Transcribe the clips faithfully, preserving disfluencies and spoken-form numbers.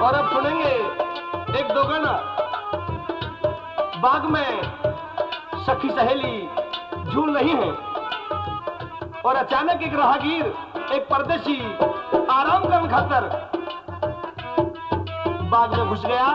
और अब सुनेंगे एक दो गाना। बाग में सखी सहेली झूल रही हैं और अचानक एक राहगीर, एक परदेशी आराम करने खातर बाग में घुस गया।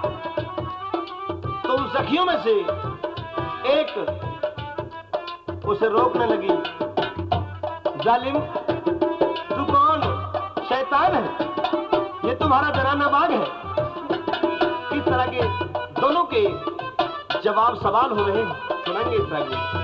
तो उन सखियों में से एक उसे रोकने लगी। जालिम, तू कौन शैतान है? ये तुम्हारा जनाना बाग है। इस तरह के दोनों के जवाब सवाल हो रहे हैं, सुनेंगे इस तरह के।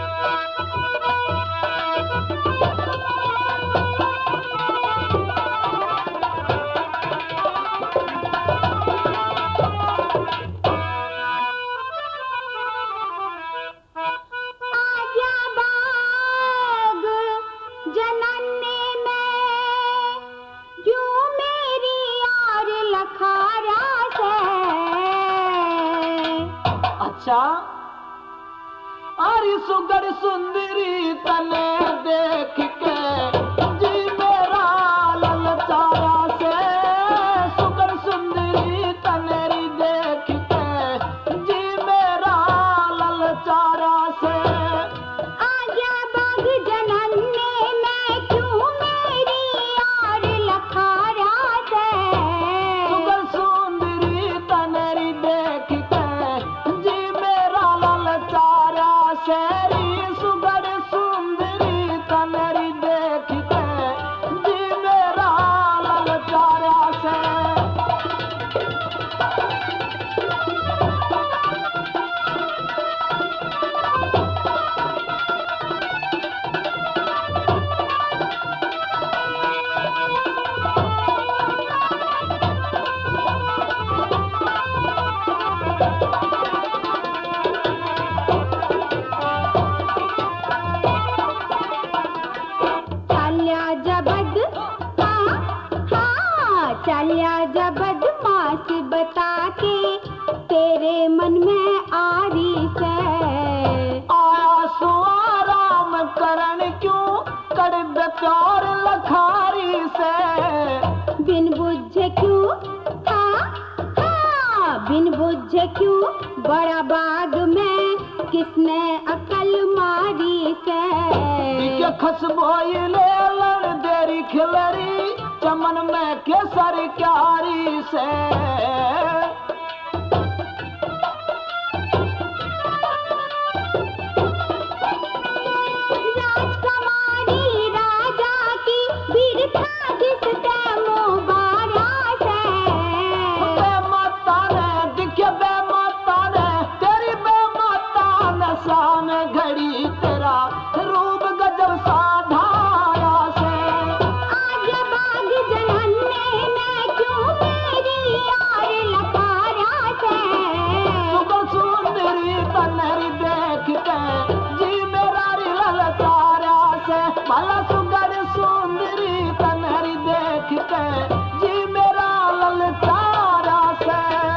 आरी सुगर सुंदरी तने देख के जी मेरा ललचारा से, सुगर सुंदरी तनेरी देख के जी मेरा ललचारा से। आजा बाग जनन्ने में क्यों मेरी यार लखारा से, सुगर सुंदरी तनेरी देख के जी मेरा ललचारा शेरी, सुगर सुंदरी तनेरी देख के जी मेरा ललचारा से। चलिया जबद मास बता के तेरे मन में आरी से, आया सो आराम करण क्यों कर बेकार लखारी से। बिन बुझे क्यों हाँ हाँ बिन बुझे क्यों बड़ा बाग में किसने अकल मारी से। के खसबोई ले लड़ देरी खिलरी चमन में केसर क्यारी से। राजकुमारी राजा की बिरथा जिसते मुबारा से। बेमाता ने दिखे बेमाता ने तेरी बेमाता ने शान घड़ी तेरा रूप गजब साधारा से। आज बाग जनन्ने में क्यों मेरी यार लखारा से, सुगर सुंदरी तनरी देख के जी मेरा ललचारा से। भला सुगर सुंदरी तनरी देख के जी मेरा ललचारा से।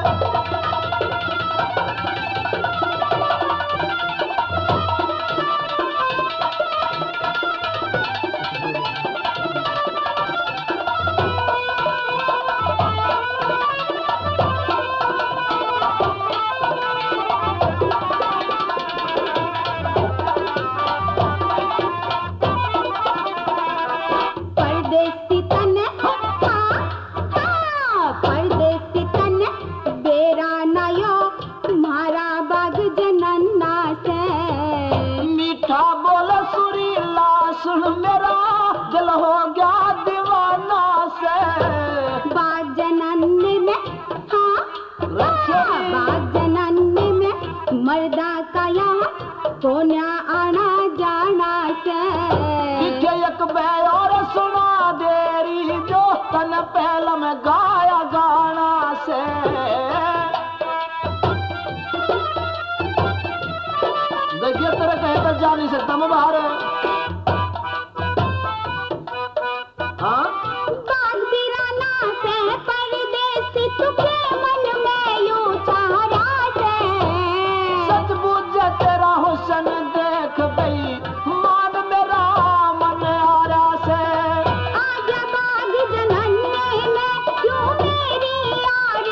परदेसी तन हाँ हाँ परदेसी तन बेरा नयो तुम्हारा बाग जनन्ना से। मीठा बोल सुरीला सुन मेरा दिल हो गया दीवाना से। बाग जनन्ने में हाँ हाँ बाग जनन्ने में मर्दा का यहाँ कोन्या आना जाना से। दिखे एक बैल और सुना देरी जो तन पहल में गाया गाना से। देखिए तेरे कहकर जा नहीं सकता मैं बाहर। हाँ बाग बिराना से परदेसी तुझे मन में यूं चारा से। सच बुझ तेरा हुस्न देख गई मान मेरा मन आरा से। आजा बाग जनन्ने में क्यों मेरी यार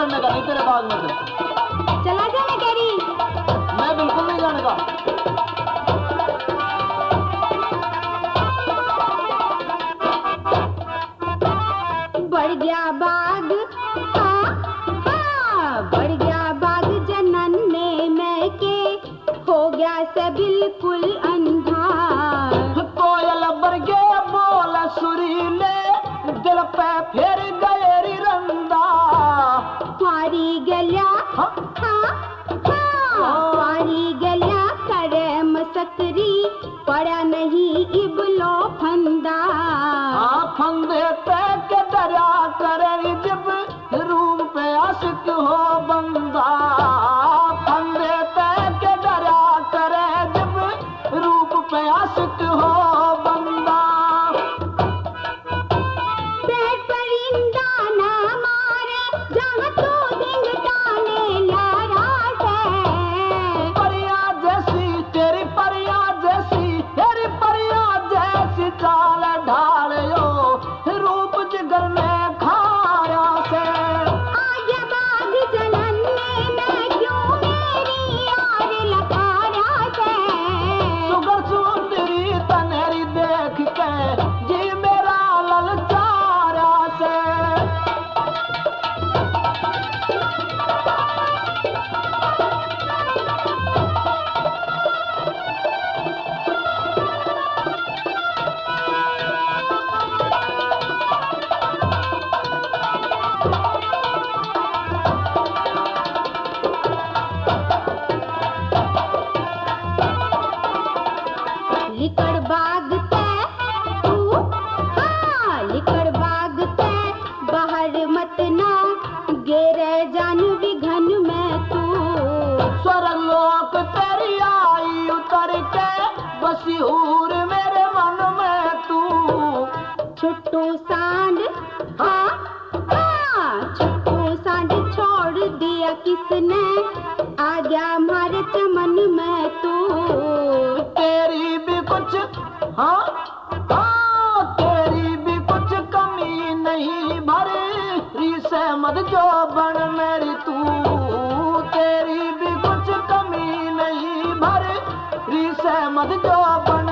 लड़ने का नहीं तेरे बाग में से। चला जा मैं कह रही। मैं बिल्कुल नहीं जाने का। बढ़ गया बाग, हाँ हाँ बढ़ गया बाग जनन ने मैं के, हो गया से बिल्कुल अंधा। कोयल बरगे बोल सुरीले, दिल पे फिर गए री रंदा। मारी गल्या हाँ? हाँ हाँ मारी गल्या करे मसकरी, पड़ा नहीं इबलो फंदा। हाँ फंदे पे के दरिया करे जब, रूप पे आशिक हो बंदा। फंदे पे के दरिया करे जब, रूप पे आशिक हो बंदा। पेट परिंदा न मारे, जहाँ तू धिंगटाने लारा से। परिया जैसी तेरी परिया जैसी, तेरी परिया जैसी चाल ढालियो, रूप जिगर में खाया से। आगे बाग जनन ने मैं क्यों मेरी यार लखारा से। सुगर सुंदरी तनेरी देख के, जी मेरा ललचारा से। लिकड़ बाग ते तू, हाँ लिकड़ बाग ते बाहर मत ना, गेरे जान विघन में तू। स्वर्गलोक तेरी आई उतर के, बसी हूर मेरे मन में तू। छुट्टू सांड, हाँ हाँ छुट्टू सांड छोड़ दिया किसने, आ गया हमारे चमन में तू। तेरी भी कुछ हाँ हाँ तेरी भी कुछ कमी नहीं भरी, रीसे मत जो बन मेरी तू। तेरी भी कुछ कमी नहीं भरी, रीसे मत जो बन